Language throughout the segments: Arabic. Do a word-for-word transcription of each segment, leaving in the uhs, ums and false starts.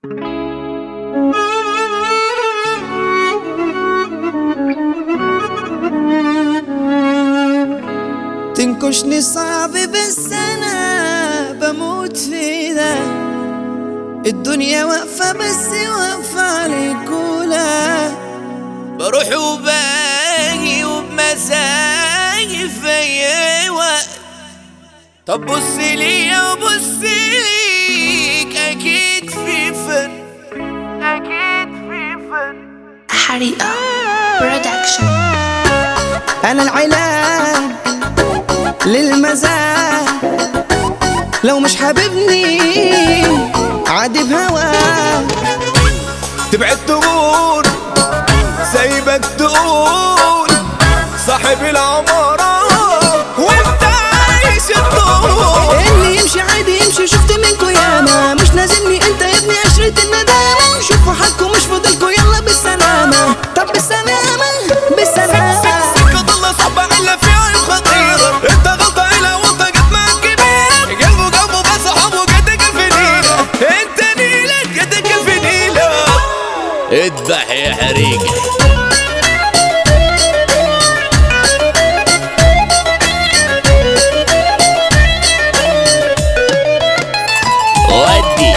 تنكشني صعب بس انا بموت في ده. الدنيا واقفة بس واقفة عليك ولا بروح وباجي وبمزاجي في اي وقت. طب بص ليا وبص ليك، اكيد في فرق، اكيد في فرق. حريقة برودكشن. انا العلاج للمزاج، لو مش حاببني عادي بهواك. تبعد تقول سايبك تقول صاحب العمارة وانت عايش الدور. اللي يمشي عادي يمشي، شفت منكو ياما، مش لازمني انت يا ابني عشرة الندامة. شوفوا حالكم مش فاضلكوا، يلا بالسلامة. طب بالسلامة بالسلامة. سكة ضلة صعبة على فيها عيب خطيرة، انت غلطة إلا وانت قد ما كبير. قلبه قلبه بس صحابه قدك الفنيلة، انت نيلك قدك الفنيلة. اذبح يا حريقة. ودي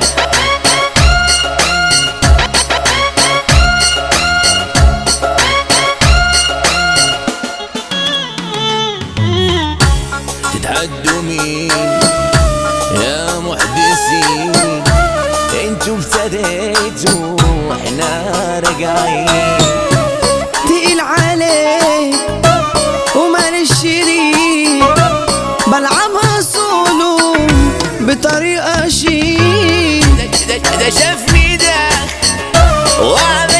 تتحدوا مين يا محدثين؟ انتوا ابتديتوا واحنا راجعين. تقيل عليك وماليش شريك، بلعبها سولو بطريقة شيك. ده, ده, ده شافني ده وعمل